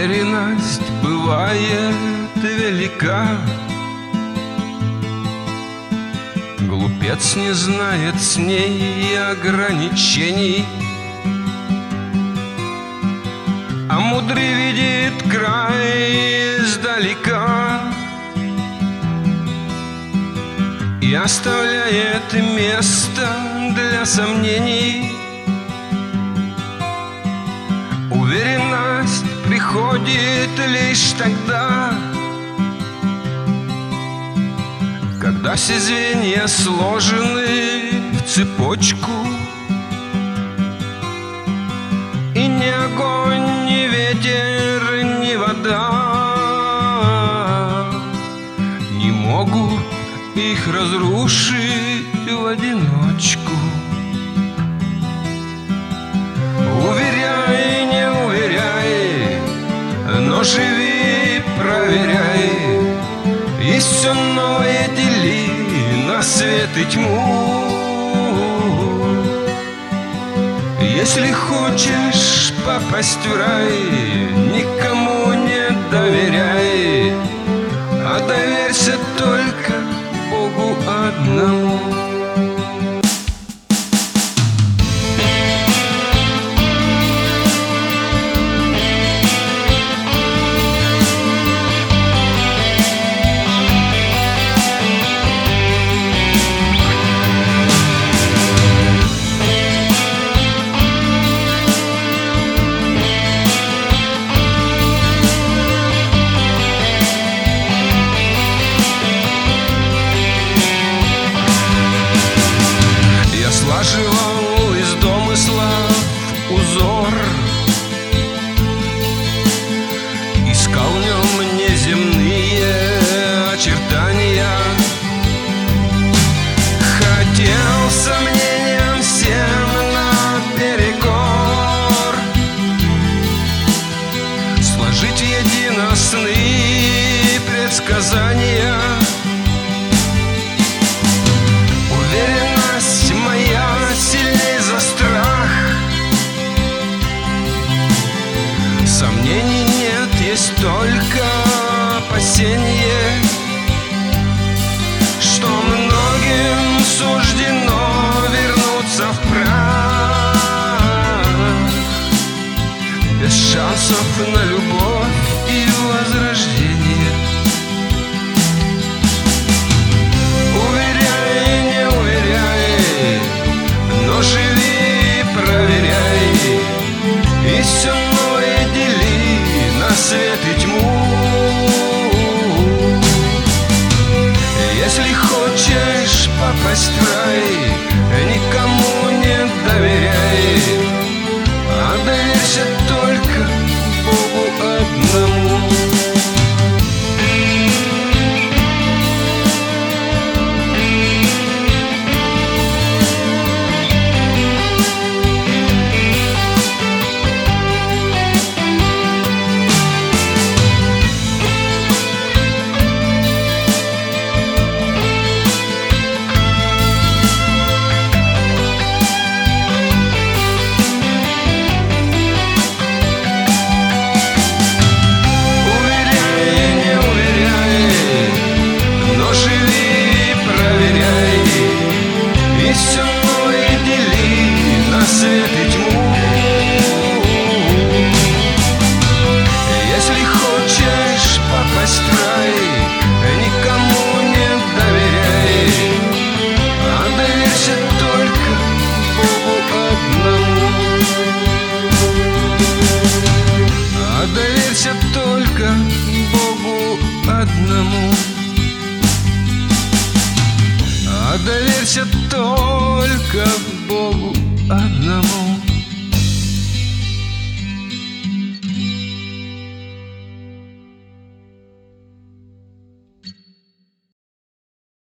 Уверенность бывает велика, глупец не знает с ней ограничений, а мудрый видит край издалека и оставляет место для сомнений. Уверенность приходит лишь тогда, когда все звенья сложены в цепочку, и ни огонь, ни ветер, ни вода не могут их разрушить в одиночку. Уверяй, не уверяй, но живи, проверяй, и все новое дели на свет и тьму. Если хочешь попасть в рай, никому не доверяй, а доверься только Богу одному. Слаживал из домыслов узор, искал в нем неземные очертания, хотел сомнениям всем наперекор сложить воедино сны и предсказания. Уверенность моя сильней за страх, сомнений нет, есть только опасение, что многим суждено вернуться в прах, без шансов на любовь и возрождение. Живи, проверяй, и все новое дели на свет и тьму. Если хочешь попасть в рай, никому не доверяй, а доверься только Богу одному. Все новое дели на свет и тьму. Если хочешь попасть в рай, никому не доверяй, а доверься только Богу одному. А доверься только Богу одному. А доверься только Богу одному.